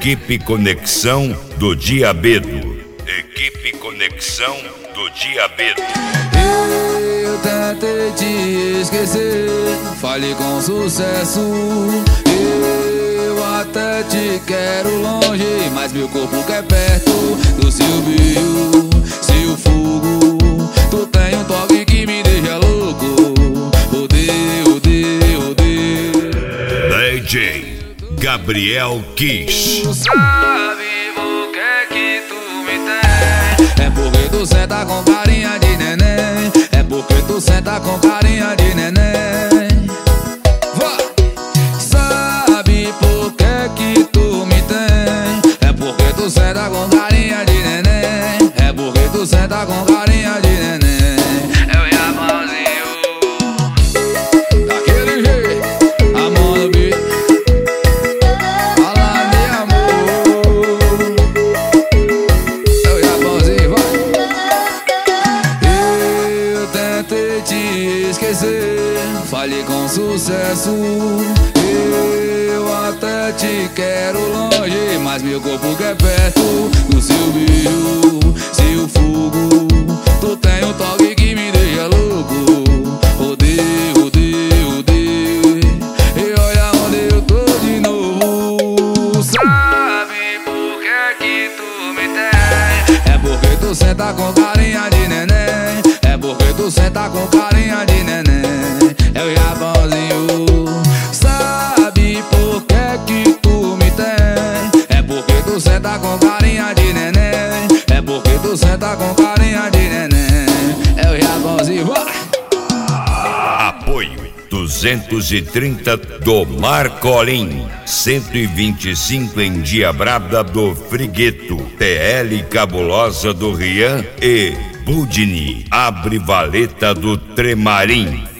Equipe Conexão do Diabedo. Equipe Conexão do Diabedo. Eu tentei te esquecer, falei com sucesso. Eu até te quero longe, mas meu corpo quer perto do seu brilho, seu fogo. Tu tem um toque que me deixa louco. Odeio, odeio, odeio. DJ Gabriel Kiss. Tu sabe por que tu me tem? É porque tu senta com carinha de neném. É porque tu senta com carinha de neném. Vai! Sabe por que tu me tem? É porque tu senta com carinha de neném. É porque tu senta com carinha de neném. Eu e a mãozinho daquele jeito, a mão no beat. Fala de amor. Eu e a mãozinho, vai. Eu tentei te esquecer, falhei com sucesso. Eu até te quero longe, mas meu corpo quer perto do seu brilho, seu fogo. Tu tem um toque que me deixa louco. Odeio, odeio, odeio. E olha onde eu tô de novo. Sabe por que tu me tem? É porque tu senta com carinha de neném. É porque tu senta com carinha de neném. Eu e a bonzinho. Sabe por que tu me tem? É porque tu senta com carinha de neném. É porque tu senta com carinha de neném. Eu e a bonzinho, vai! Apoio 230 do Marcolim, 125 em Diabrada do Frigueto, TL Cabulosa do Rian e Budini, Abre Valeta do Tremarim.